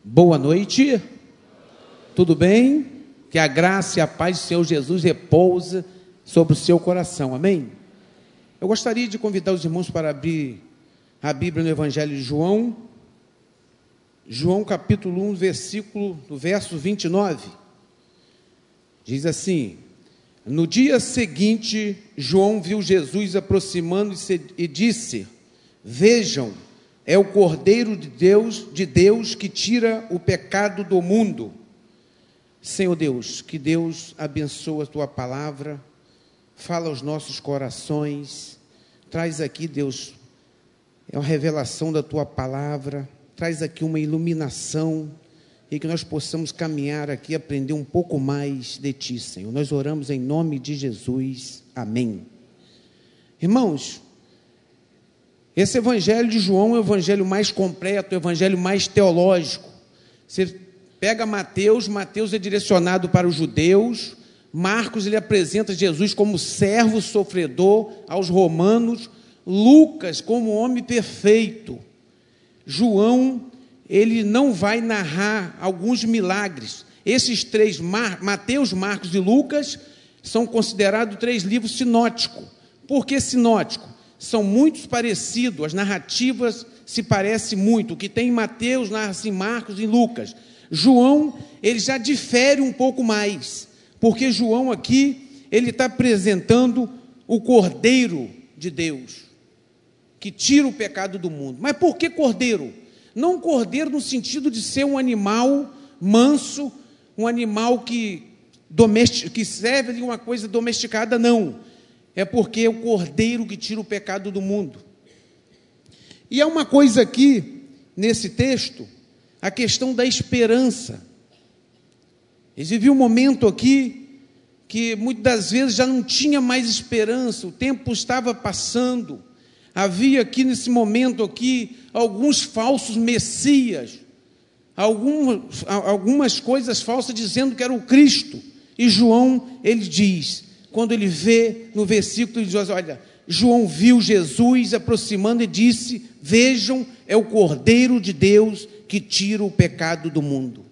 Boa noite, tudo bem? Que a graça e a paz do Senhor Jesus repousa sobre o seu coração, amém? Eu gostaria de convidar os irmãos para abrir a Bíblia no Evangelho de João, João capítulo 1, verso 29, diz assim: no dia seguinte, João viu Jesus aproximando-se e disse: vejam, é o Cordeiro de Deus que tira o pecado do mundo. Senhor Deus, que Deus abençoe a Tua palavra, fala aos nossos corações, traz aqui, Deus, é uma revelação da Tua palavra, traz aqui uma iluminação, e que nós possamos caminhar aqui, aprender um pouco mais de Ti, Senhor. Nós oramos em nome de Jesus, amém. Irmãos, esse evangelho de João é o evangelho mais completo, o evangelho mais teológico. Você pega Mateus é direcionado para os judeus, Marcos, ele apresenta Jesus como servo sofredor aos romanos, Lucas como homem perfeito, João, ele não vai narrar alguns milagres. Esses três, Mateus, Marcos e Lucas, são considerados três livros sinóticos. Por que sinótico? São muito parecidos, as narrativas se parecem muito. O que tem em Mateus, narra-se em Marcos e Lucas. João, ele já difere um pouco mais, porque João aqui, ele está apresentando o Cordeiro de Deus, que tira o pecado do mundo. Mas por que cordeiro? Não cordeiro no sentido de ser um animal manso, um animal que serve de uma coisa domesticada, não. É porque é o cordeiro que tira o pecado do mundo. E há uma coisa aqui, nesse texto, a questão da esperança. Eles viviam um momento aqui, que muitas das vezes já não tinha mais esperança, o tempo estava passando, havia aqui nesse momento aqui, alguns falsos messias, algumas coisas falsas dizendo que era o Cristo, e João, ele diz, quando ele vê no versículo, ele diz, olha, João viu Jesus aproximando e disse, vejam, é o Cordeiro de Deus que tira o pecado do mundo.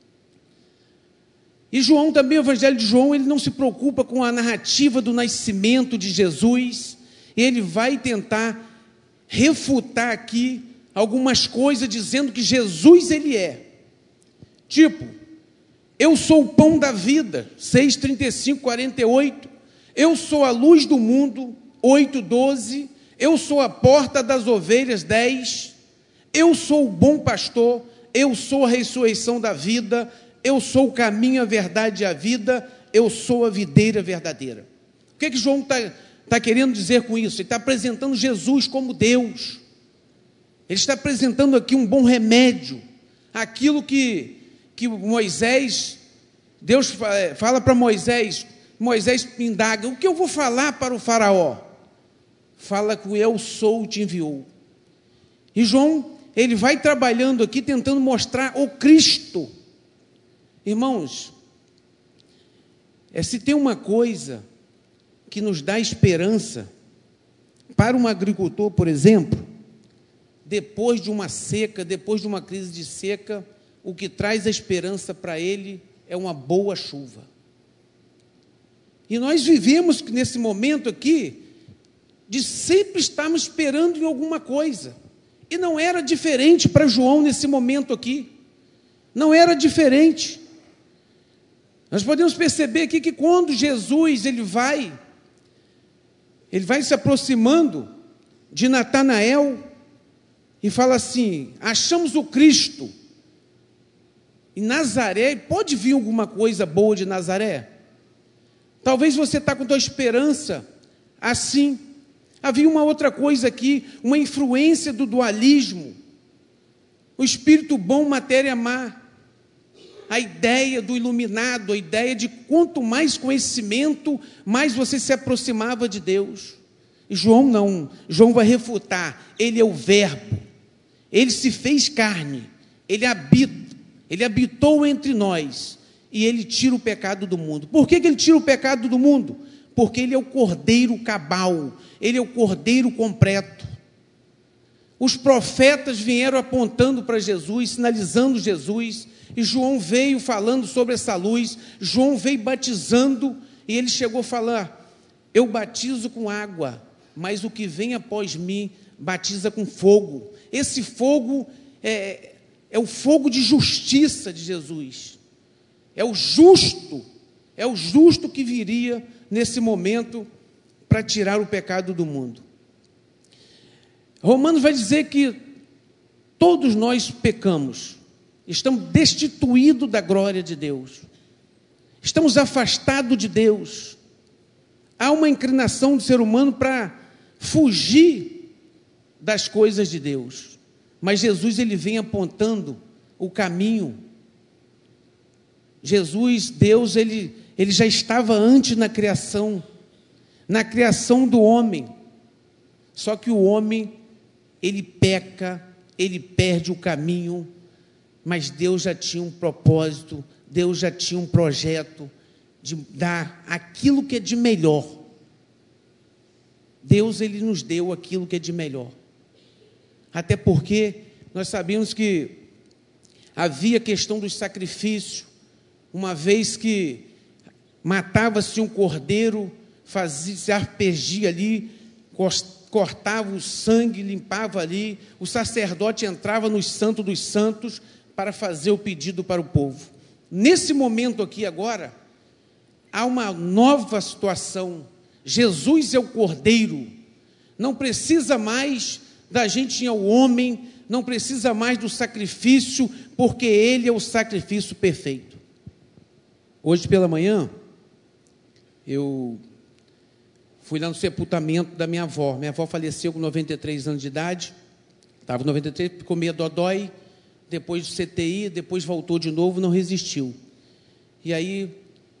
E João também, o Evangelho de João, ele não se preocupa com a narrativa do nascimento de Jesus, ele vai tentar refutar aqui algumas coisas, dizendo que Jesus ele é. Tipo, eu sou o pão da vida, 6:35, 48. Eu sou a luz do mundo, 8:12. Eu sou a porta das ovelhas, 10. Eu sou o bom pastor, eu sou a ressurreição da vida, eu sou o caminho, a verdade e a vida, eu sou a videira verdadeira. O que João está querendo dizer com isso? Ele está apresentando Jesus como Deus. Ele está apresentando aqui um bom remédio, aquilo que Moisés, Deus fala para Moisés indaga, o que eu vou falar para o faraó? Fala que o eu sou te enviou. E João, ele vai trabalhando aqui, tentando mostrar o Cristo. Irmãos, se tem uma coisa que nos dá esperança, para um agricultor, por exemplo, depois de uma seca, depois de uma crise de seca, o que traz a esperança para ele é uma boa chuva. E nós vivemos nesse momento aqui, de sempre estarmos esperando em alguma coisa. E não era diferente para João nesse momento aqui. Não era diferente. Nós podemos perceber aqui que quando Jesus ele vai se aproximando de Natanael e fala assim, achamos o Cristo. Em Nazaré, pode vir alguma coisa boa de Nazaré? Talvez você está com a tua esperança assim. Havia uma outra coisa aqui, uma influência do dualismo. O espírito bom, matéria má. A ideia do iluminado, a ideia de quanto mais conhecimento, mais você se aproximava de Deus. E João não. João vai refutar. Ele é o verbo. Ele se fez carne. Ele habitou entre nós. E ele tira o pecado do mundo. Por que ele tira o pecado do mundo? Porque ele é o cordeiro cabal, ele é o cordeiro completo. os profetas vieram apontando para Jesus, sinalizando Jesus, e João veio falando sobre essa luz, João veio batizando, e ele chegou a falar: eu batizo com água, mas o que vem após mim batiza com fogo. Esse fogo é o fogo de justiça de Jesus, é o justo que viria nesse momento para tirar o pecado do mundo. Romanos vai dizer que todos nós pecamos, estamos destituídos da glória de Deus, estamos afastados de Deus. Há uma inclinação do ser humano para fugir das coisas de Deus, mas Jesus, ele vem apontando o caminho. Jesus, Deus, ele já estava antes na criação do homem, só que o homem, ele peca, ele perde o caminho, mas Deus já tinha um propósito, Deus já tinha um projeto de dar aquilo que é de melhor. Deus, ele nos deu aquilo que é de melhor, até porque nós sabemos que havia a questão dos sacrifícios. Uma vez que matava-se um cordeiro, se aspergia ali, cortava o sangue, limpava ali, o sacerdote entrava no Santo dos Santos para fazer o pedido para o povo. Nesse momento aqui agora, há uma nova situação. Jesus é o cordeiro, não precisa mais da gente ao homem, não precisa mais do sacrifício, porque ele é o sacrifício perfeito. Hoje pela manhã, eu fui lá no sepultamento da minha avó. Minha avó faleceu com 93 anos de idade, estava com 93, ficou meio dodói, depois do CTI, depois voltou de novo, não resistiu. E aí,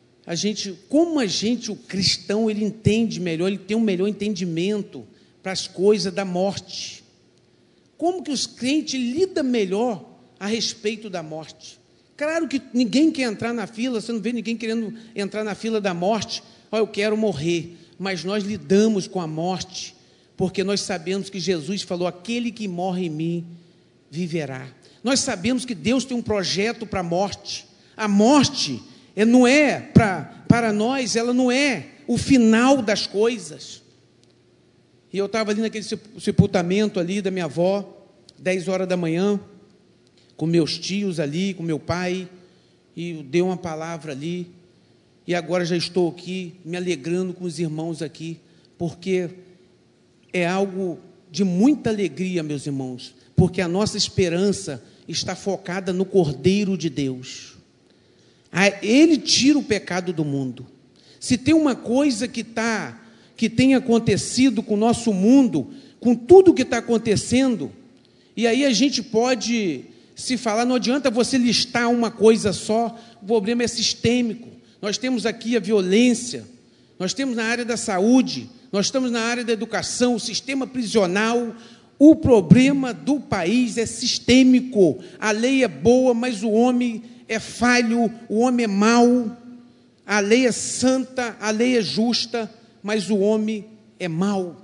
o cristão, ele entende melhor, ele tem um melhor entendimento para as coisas da morte. Como que os crentes lidam melhor a respeito da morte? Claro que ninguém quer entrar na fila, você não vê ninguém querendo entrar na fila da morte. Eu quero morrer, mas nós lidamos com a morte, porque nós sabemos que Jesus falou: aquele que morre em mim viverá. Nós sabemos que Deus tem um projeto para a morte. A morte não é para nós, ela não é o final das coisas. E eu estava ali naquele sepultamento ali da minha avó, 10 horas da manhã, com meus tios ali, com meu pai, e eu dei uma palavra ali, e agora já estou aqui, me alegrando com os irmãos aqui, porque é algo de muita alegria, meus irmãos, porque a nossa esperança está focada no Cordeiro de Deus. Ele tira o pecado do mundo. Se tem uma coisa que tem acontecido com o nosso mundo, com tudo que está acontecendo, e aí a gente pode se falar, não adianta você listar uma coisa só, o problema é sistêmico. Nós temos aqui a violência, nós temos na área da saúde, nós estamos na área da educação, o sistema prisional. O problema do país é sistêmico. A lei é boa, mas o homem é falho, o homem é mau. A lei é santa, a lei é justa, mas o homem é mau.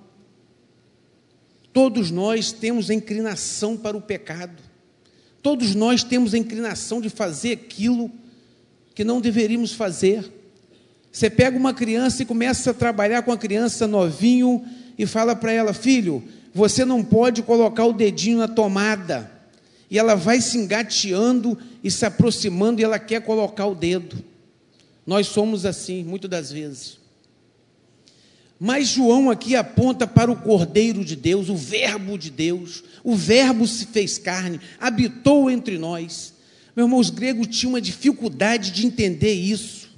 Todos nós temos a inclinação para o pecado. Todos nós temos a inclinação de fazer aquilo que não deveríamos fazer. Você pega uma criança e começa a trabalhar com a criança novinho e fala para ela: filho, você não pode colocar o dedinho na tomada. E ela vai se engateando e se aproximando e ela quer colocar o dedo. Nós somos assim, muitas das vezes. Mas João aqui aponta para o Cordeiro de Deus, o Verbo de Deus. O Verbo se fez carne, habitou entre nós. Meu irmão, os gregos tinham uma dificuldade de entender isso.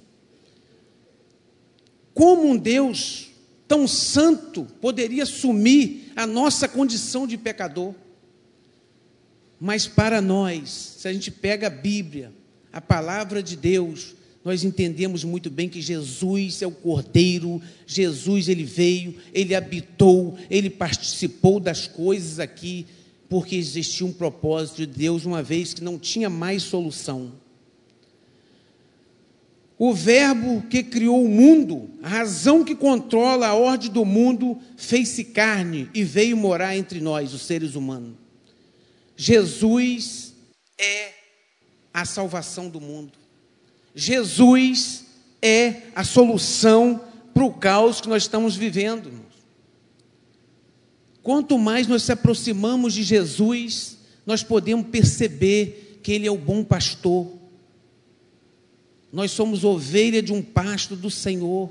Como um Deus tão santo poderia assumir a nossa condição de pecador? Mas para nós, se a gente pega a Bíblia, a palavra de Deus, nós entendemos muito bem que Jesus é o Cordeiro. Jesus, ele veio, ele habitou, ele participou das coisas aqui, porque existia um propósito de Deus, uma vez que não tinha mais solução. O verbo que criou o mundo, a razão que controla a ordem do mundo, fez-se carne e veio morar entre nós, os seres humanos. Jesus é a salvação do mundo. Jesus é a solução para o caos que nós estamos vivendo, irmãos. Quanto mais nós se aproximamos de Jesus, nós podemos perceber que Ele é o bom pastor. Nós somos ovelha de um pasto do Senhor.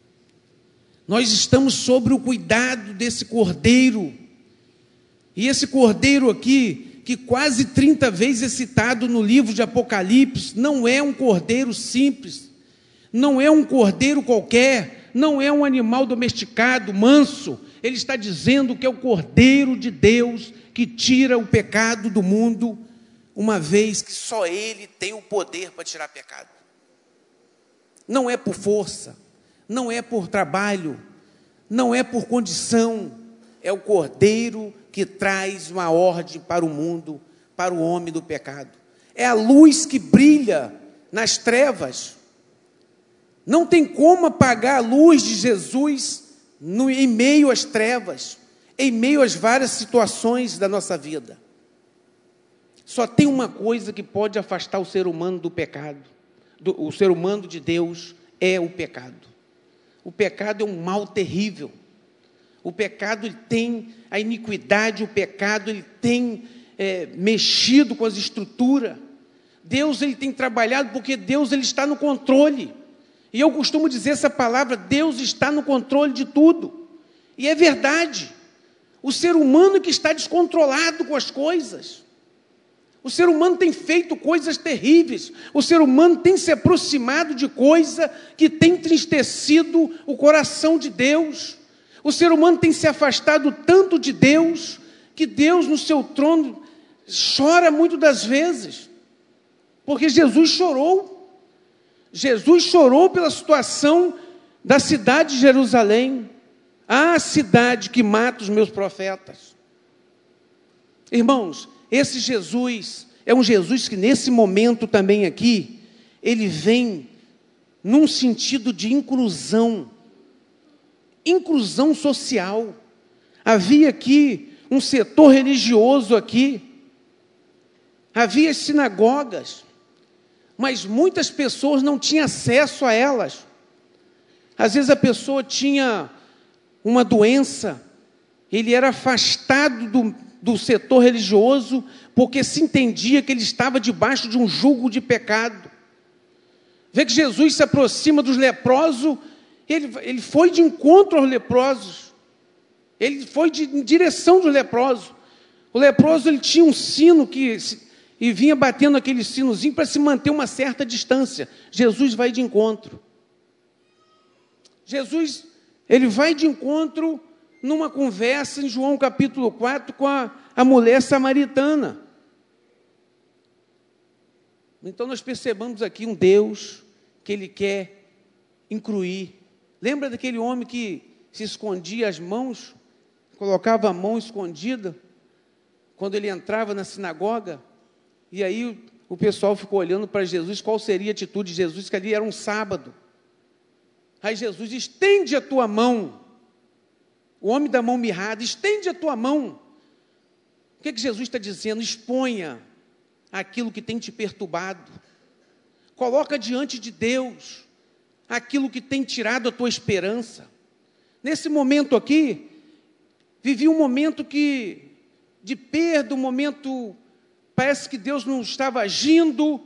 Nós estamos sob o cuidado desse cordeiro. E esse cordeiro aqui, que quase 30 vezes é citado no livro de Apocalipse, não é um cordeiro simples, não é um cordeiro qualquer, não é um animal domesticado, manso. Ele está dizendo que é o cordeiro de Deus que tira o pecado do mundo, uma vez que só Ele tem o poder para tirar pecado. Não é por força, não é por trabalho, não é por condição, é o cordeiro que traz uma ordem para o mundo, para o homem do pecado. É a luz que brilha nas trevas. Não tem como apagar a luz de Jesus em meio às trevas, em meio às várias situações da nossa vida. Só tem uma coisa que pode afastar o ser humano do pecado. O ser humano de Deus é o pecado. O pecado é um mal terrível. O pecado ele tem a iniquidade, o pecado ele tem mexido com as estruturas. Deus ele tem trabalhado porque Deus ele está no controle. E eu costumo dizer essa palavra, Deus está no controle de tudo. E é verdade. O ser humano que está descontrolado com as coisas. O ser humano tem feito coisas terríveis. O ser humano tem se aproximado de coisa que tem entristecido o coração de Deus. O ser humano tem se afastado tanto de Deus, que Deus no seu trono chora muito das vezes. Porque Jesus chorou. Jesus chorou pela situação da cidade de Jerusalém. A cidade que mata os meus profetas. Irmãos, esse Jesus é um Jesus que nesse momento também aqui, ele vem num sentido de inclusão social. Havia aqui um setor religioso aqui, havia sinagogas, mas muitas pessoas não tinham acesso a elas. Às vezes a pessoa tinha uma doença, ele era afastado do setor religioso, porque se entendia que ele estava debaixo de um jugo de pecado. Vê que Jesus se aproxima dos leprosos, ele foi de encontro aos leprosos, ele foi em direção dos leprosos. O leproso ele tinha um sino e vinha batendo aquele sinozinho para se manter uma certa distância. Jesus vai de encontro. Jesus, ele vai de encontro numa conversa em João capítulo 4 com a mulher samaritana. Então nós percebamos aqui um Deus que Ele quer incluir. Lembra daquele homem que se escondia as mãos, colocava a mão escondida, quando ele entrava na sinagoga, e aí o pessoal ficou olhando para Jesus, qual seria a atitude de Jesus, que ali era um sábado. Aí Jesus estende a tua mão. O homem da mão mirrada, estende a tua mão. O que Jesus está dizendo? Exponha aquilo que tem te perturbado. Coloca diante de Deus aquilo que tem tirado a tua esperança. Nesse momento aqui, vivi um momento de perda, um momento, parece que Deus não estava agindo,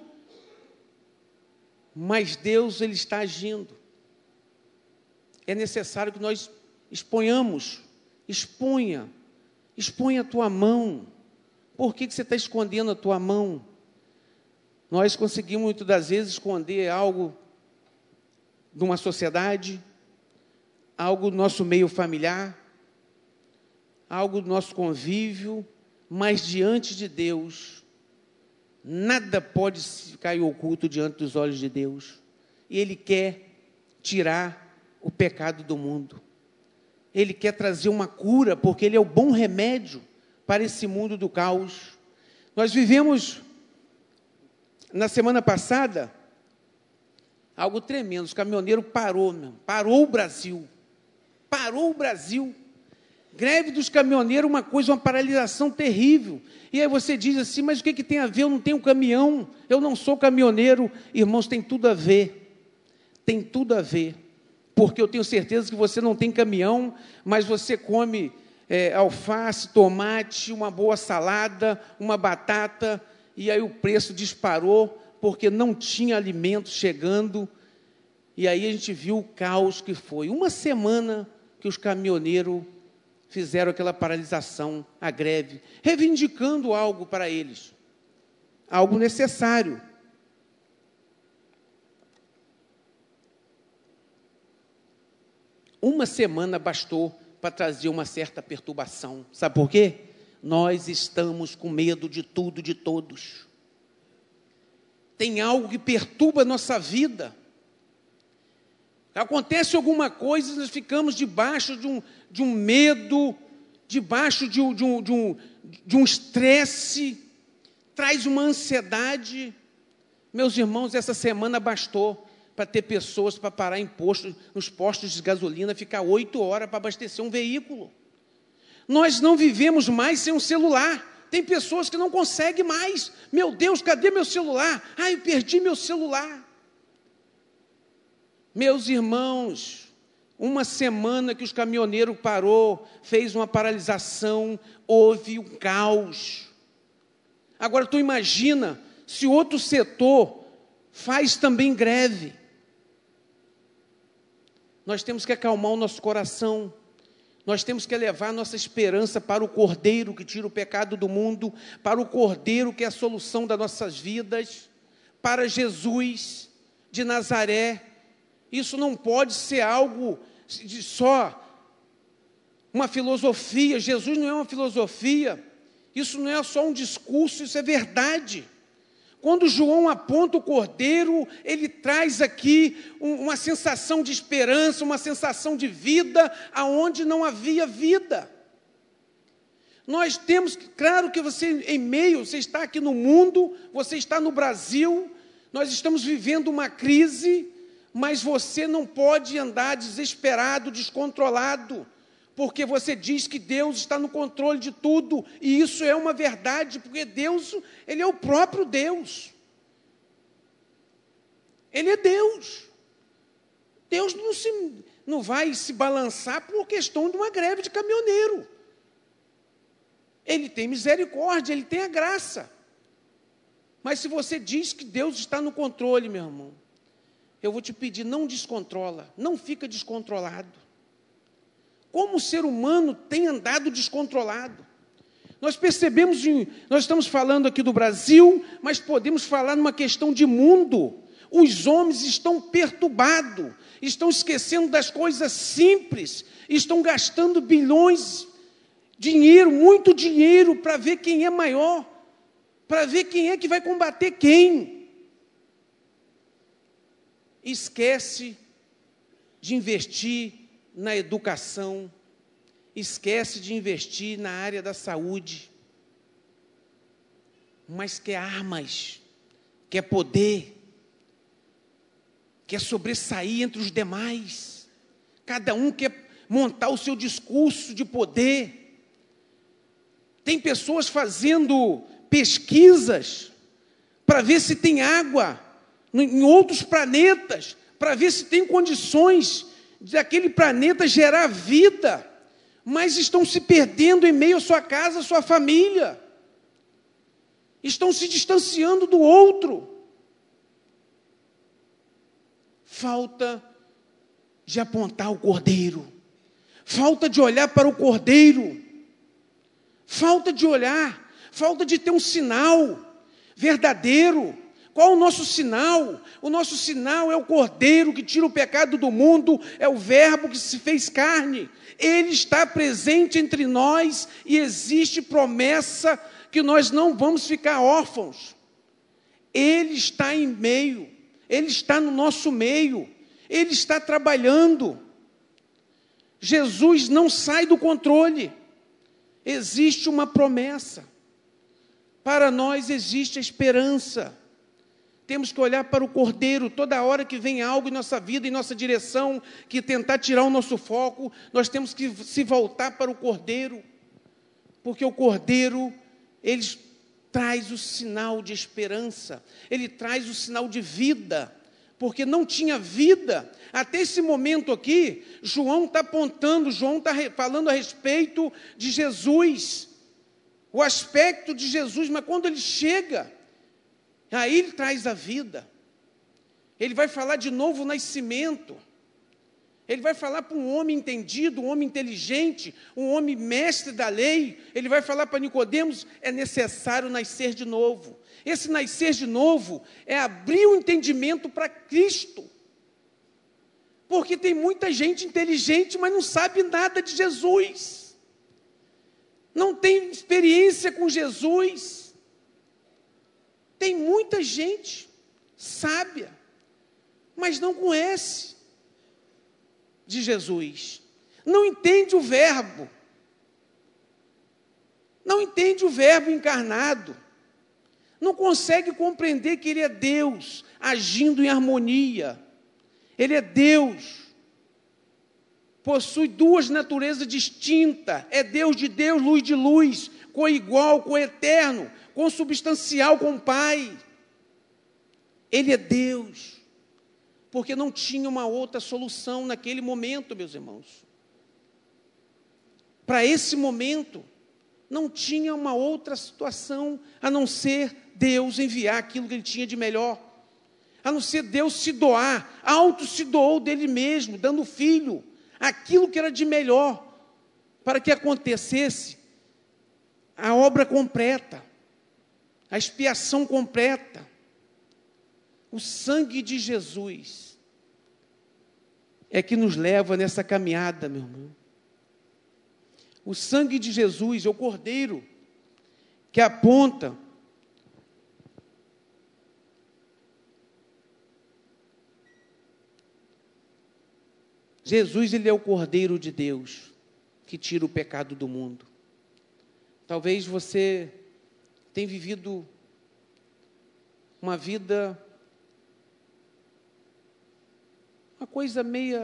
mas Deus ele está agindo. É necessário que nós exponhamos, exponha a tua mão. Por que você está escondendo a tua mão? Nós conseguimos muitas das vezes esconder algo de uma sociedade, algo do nosso meio familiar, algo do nosso convívio, mas diante de Deus, nada pode ficar oculto diante dos olhos de Deus. E Ele quer tirar o pecado do mundo. Ele quer trazer uma cura, porque Ele é o bom remédio para esse mundo do caos. Nós vivemos, na semana passada, Algo tremendo. Os caminhoneiros parou o Brasil. Parou o Brasil. Greve dos caminhoneiros, uma paralisação terrível. E aí você diz assim, mas o que tem a ver? Eu não tenho caminhão, eu não sou caminhoneiro. Irmãos, tem tudo a ver. Tem tudo a ver. Porque eu tenho certeza que você não tem caminhão, mas você come alface, tomate, uma boa salada, uma batata, e aí o preço disparou, porque não tinha alimento chegando. E aí a gente viu o caos que foi. Uma semana que os caminhoneiros fizeram aquela paralisação, a greve, reivindicando algo para eles, algo necessário. Uma semana bastou para trazer uma certa perturbação. Sabe por quê? Nós estamos com medo de tudo, de todos. Tem algo que perturba a nossa vida. Acontece alguma coisa, nós ficamos debaixo de um medo, debaixo de um estresse, traz uma ansiedade. Meus irmãos, essa semana bastou para ter pessoas para parar nos postos de gasolina, ficar 8 horas para abastecer um veículo. Nós não vivemos mais sem um celular. Tem pessoas que não conseguem mais. Meu Deus, cadê meu celular? Eu perdi meu celular. Meus irmãos, uma semana que os caminhoneiros parou, fez uma paralisação, houve um caos. Agora, tu imagina, se outro setor faz também greve. Nós temos que acalmar o nosso coração. Nós temos que levar a nossa esperança para o Cordeiro que tira o pecado do mundo, para o Cordeiro que é a solução das nossas vidas, para Jesus de Nazaré. Isso não pode ser algo de só uma filosofia. Jesus não é uma filosofia. Isso não é só um discurso, isso é verdade. Quando João aponta o Cordeiro, ele traz aqui uma sensação de esperança, uma sensação de vida, aonde não havia vida. Nós temos, claro que você está aqui no mundo, você está no Brasil, nós estamos vivendo uma crise, mas você não pode andar desesperado, descontrolado, porque você diz que Deus está no controle de tudo, e isso é uma verdade, porque Deus, Ele é o próprio Deus. Ele é Deus. Deus não vai se balançar por questão de uma greve de caminhoneiro. Ele tem misericórdia, Ele tem a graça. Mas se você diz que Deus está no controle, meu irmão, eu vou te pedir, não descontrola, não fica descontrolado. Como o ser humano tem andado descontrolado. Nós percebemos, nós estamos falando aqui do Brasil, mas podemos falar numa questão de mundo. Os homens estão perturbados, estão esquecendo das coisas simples, estão gastando bilhões, dinheiro, muito dinheiro, para ver quem é maior, para ver quem é que vai combater quem. Esquece de investir na educação, esquece de investir na área da saúde, mas quer armas, quer poder, quer sobressair entre os demais, cada um quer montar o seu discurso de poder. Tem pessoas fazendo pesquisas para ver se tem água em outros planetas, para ver se tem condições daquele planeta gerar vida, mas estão se perdendo em meio à sua casa, à sua família, estão se distanciando do outro. Falta de apontar o Cordeiro, falta de olhar para o Cordeiro, falta de olhar, falta de ter um sinal verdadeiro. Qual o nosso sinal? O nosso sinal é o Cordeiro que tira o pecado do mundo, é o Verbo que se fez carne. Ele está presente entre nós e existe promessa que nós não vamos ficar órfãos. Ele está em meio, Ele está no nosso meio, Ele está trabalhando. Jesus não sai do controle. Existe uma promessa. Para nós existe a esperança. temos que olhar para o Cordeiro. Toda hora que vem algo em nossa vida, em nossa direção, que tentar tirar o nosso foco, nós temos que se voltar para o Cordeiro, porque o Cordeiro, ele traz o sinal de esperança, ele traz o sinal de vida, porque não tinha vida. Até esse momento aqui, João está apontando, João está falando a respeito de Jesus, o aspecto de Jesus, mas quando ele chega, aí ele traz a vida. Ele vai falar de novo nascimento. Ele vai falar para um homem entendido, um homem inteligente, um homem mestre da lei. Ele vai falar para Nicodemos, é necessário nascer de novo. Esse nascer de novo é abrir o entendimento para Cristo. Porque tem muita gente inteligente, mas não sabe nada de Jesus. Não tem experiência com Jesus. Tem muita gente sábia, mas não conhece de Jesus. Não entende o verbo. Não entende o verbo encarnado. Não consegue compreender que ele é Deus, agindo em harmonia. Ele é Deus. Possui duas naturezas distintas. É Deus de Deus, luz de luz, coigual, coeterno, consubstancial com o Pai. Ele é Deus. Porque não tinha uma outra solução naquele momento, meus irmãos. Para esse momento, não tinha uma outra situação a não ser Deus enviar aquilo que ele tinha de melhor. A não ser Deus se doar, se doou dele mesmo, dando o filho, aquilo que era de melhor, para que acontecesse a obra completa, a expiação completa. O sangue de Jesus é que nos leva nessa caminhada, meu irmão. O sangue de Jesus é o Cordeiro que aponta Jesus, ele é o Cordeiro de Deus que tira o pecado do mundo. Talvez você tenha vivido uma vida, uma coisa meio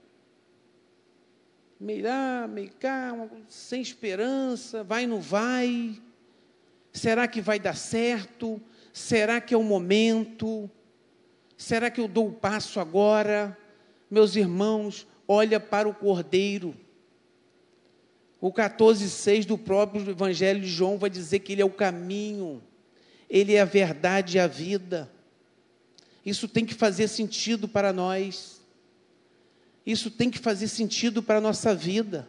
lá, meio cá, sem esperança, vai, não vai. Será que vai dar certo? Será que é o momento? Será que eu dou o passo agora? Meus irmãos, olha para o Cordeiro. O 14,6 do próprio Evangelho de João vai dizer que ele é o caminho, ele é a verdade e a vida. Isso tem que fazer sentido para nós. Isso tem que fazer sentido para a nossa vida.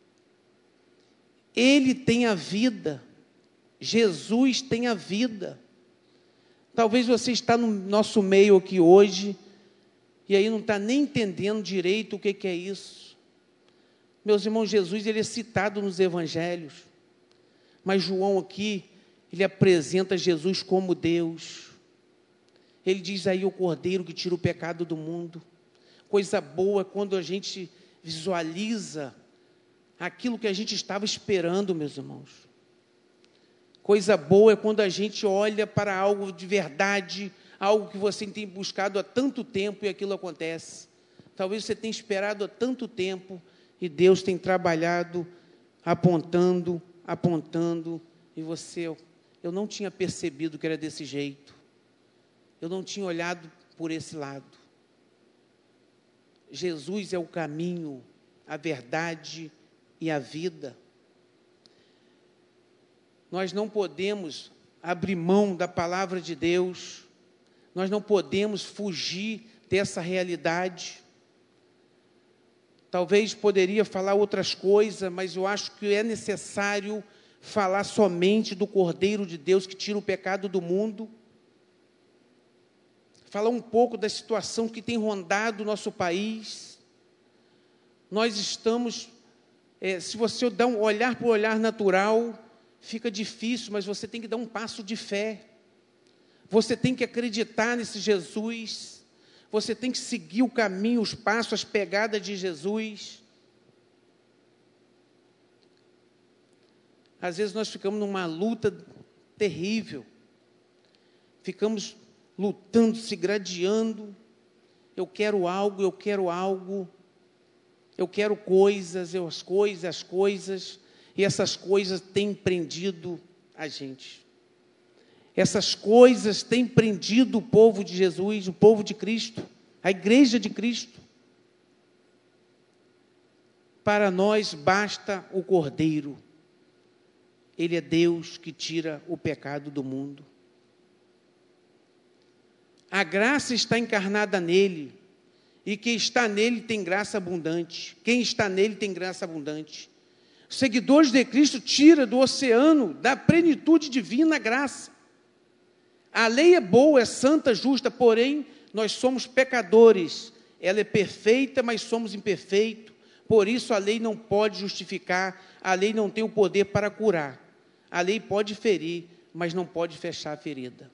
Ele tem a vida. Jesus tem a vida. Talvez você está no nosso meio aqui hoje, e aí não está nem entendendo direito o que é isso. Meus irmãos, Jesus, ele é citado nos evangelhos, mas João aqui, ele apresenta Jesus como Deus. Ele diz aí o Cordeiro que tira o pecado do mundo. Coisa boa quando a gente visualiza aquilo que a gente estava esperando, meus irmãos. Coisa boa é quando a gente olha para algo de verdade, algo que você tem buscado há tanto tempo e aquilo acontece. Talvez você tenha esperado há tanto tempo e Deus tem trabalhado, apontando, e você, eu não tinha percebido que era desse jeito. Eu não tinha olhado por esse lado. Jesus é o caminho, a verdade e a vida. Nós não podemos abrir mão da palavra de Deus, nós não podemos fugir dessa realidade. Talvez poderia falar outras coisas, mas eu acho que é necessário falar somente do Cordeiro de Deus que tira o pecado do mundo. Falar um pouco da situação que tem rondado o nosso país. Nós estamos, se você dá olhar para o olhar natural, fica difícil, mas você tem que dar um passo de fé. Você tem que acreditar nesse Jesus. Você tem que seguir o caminho, os passos, as pegadas de Jesus. Às vezes nós ficamos numa luta terrível. Ficamos lutando, se gradeando. Eu quero algo, eu quero coisas, as coisas, e essas coisas têm prendido a gente. Essas coisas têm prendido o povo de Jesus, o povo de Cristo, a igreja de Cristo. Para nós basta o Cordeiro. Ele é Deus que tira o pecado do mundo. A graça está encarnada nele, e quem está nele tem graça abundante. Quem está nele tem graça abundante. Os seguidores de Cristo tira do oceano da plenitude divina a graça. A lei é boa, é santa, justa, porém nós somos pecadores. Ela é perfeita, mas somos imperfeitos. Por isso a lei não pode justificar, a lei não tem o poder para curar. A lei pode ferir, mas não pode fechar a ferida.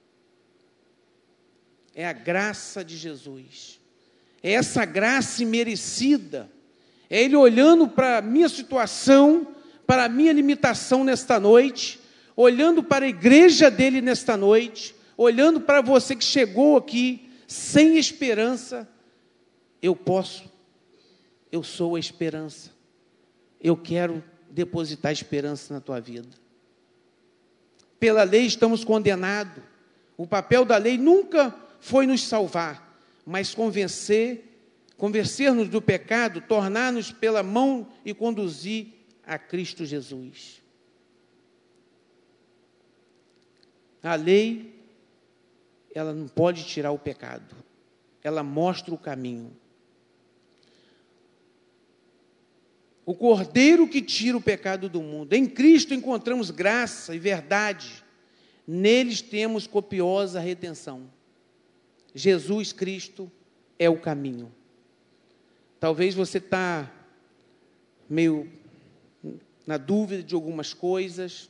É a graça de Jesus. É essa graça imerecida. É Ele olhando para a minha situação, para a minha limitação nesta noite, olhando para a igreja dele nesta noite, olhando para você que chegou aqui sem esperança. Eu sou a esperança. Eu quero depositar esperança na tua vida. Pela lei estamos condenados. O papel da lei nunca foi nos salvar, mas convencer-nos do pecado, tornar-nos pela mão e conduzir a Cristo Jesus. A lei, ela não pode tirar o pecado, ela mostra o caminho. O Cordeiro que tira o pecado do mundo. Em Cristo encontramos graça e verdade. Neles temos copiosa redenção. Jesus Cristo é o caminho. Talvez você está meio na dúvida de algumas coisas,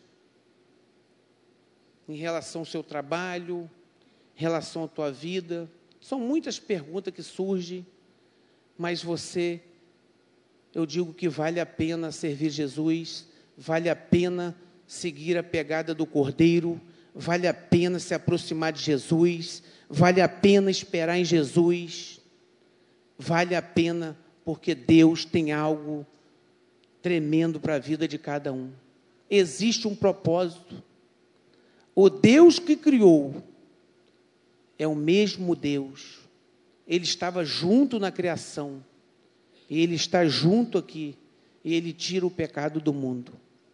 em relação ao seu trabalho, em relação à tua vida. São muitas perguntas que surgem, mas eu digo que vale a pena servir Jesus, vale a pena seguir a pegada do Cordeiro, vale a pena se aproximar de Jesus, vale a pena esperar em Jesus, vale a pena porque Deus tem algo tremendo para a vida de cada um. Existe um propósito. O Deus que criou é o mesmo Deus. Ele estava junto na criação. E Ele está junto aqui. E Ele tira o pecado do mundo.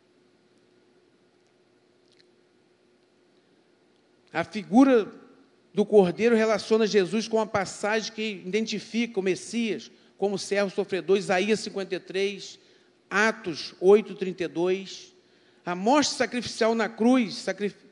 A figura do Cordeiro relaciona Jesus com a passagem que identifica o Messias como servo sofredor, Isaías 53, Atos 8:32. A morte sacrificial na cruz,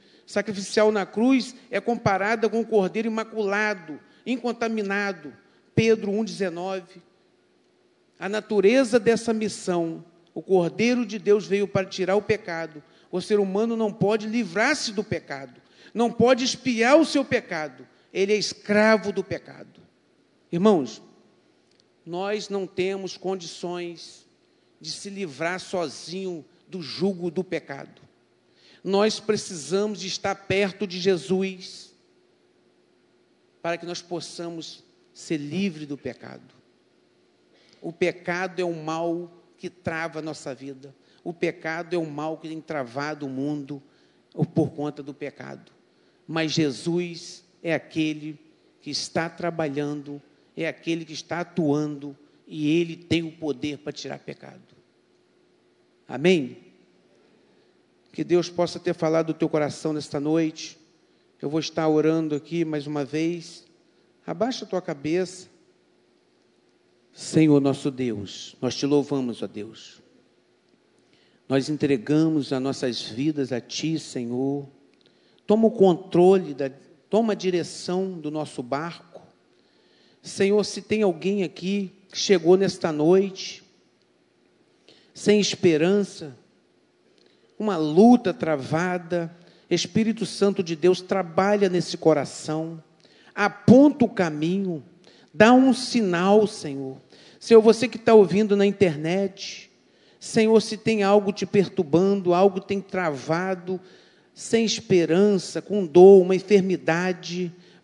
é comparada com o Cordeiro imaculado, incontaminado, Pedro 1:19. A natureza dessa missão, o Cordeiro de Deus veio para tirar o pecado. O ser humano não pode livrar-se do pecado, não pode expiar o seu pecado, ele é escravo do pecado. Irmãos, nós não temos condições de se livrar sozinho do jugo do pecado. Nós precisamos de estar perto de Jesus para que nós possamos ser livres do pecado. O pecado é um mal que trava a nossa vida. O pecado é um mal que tem travado o mundo por conta do pecado. Mas Jesus é aquele que está trabalhando, é aquele que está atuando, e Ele tem o poder para tirar pecado. Amém? Que Deus possa ter falado do teu coração nesta noite. Eu vou estar orando aqui mais uma vez. Abaixa a tua cabeça. Senhor nosso Deus, nós te louvamos, ó Deus. Nós entregamos as nossas vidas a Ti, Senhor. Toma o controle, toma a direção do nosso barco. Senhor, se tem alguém aqui que chegou nesta noite sem esperança, uma luta travada, Espírito Santo de Deus trabalha nesse coração, aponta o caminho, dá um sinal, Senhor. Senhor, você que está ouvindo na internet, Senhor, se tem algo te perturbando, algo tem travado, sem esperança, com dor, uma enfermidade,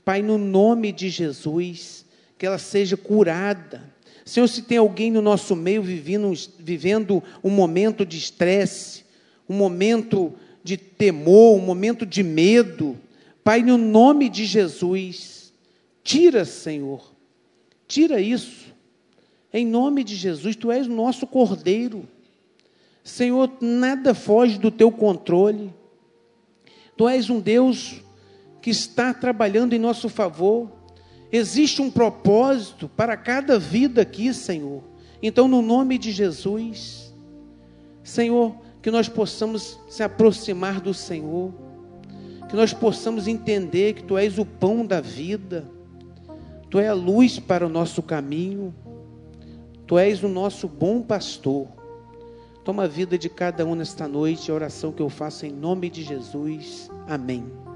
Pai, no nome de Jesus, que ela seja curada. Senhor, se tem alguém no nosso meio vivendo um momento de estresse, um momento de temor, um momento de medo, Pai, no nome de Jesus, tira, Senhor, tira isso, em nome de Jesus. Tu és o nosso Cordeiro, Senhor, nada foge do teu controle, Tu és um Deus que está trabalhando em nosso favor, existe um propósito para cada vida aqui, Senhor. Então, no nome de Jesus, Senhor, que nós possamos se aproximar do Senhor, que nós possamos entender que Tu és o pão da vida, Tu és a luz para o nosso caminho, Tu és o nosso bom pastor. Toma a vida de cada um nesta noite, a oração que eu faço em nome de Jesus. Amém.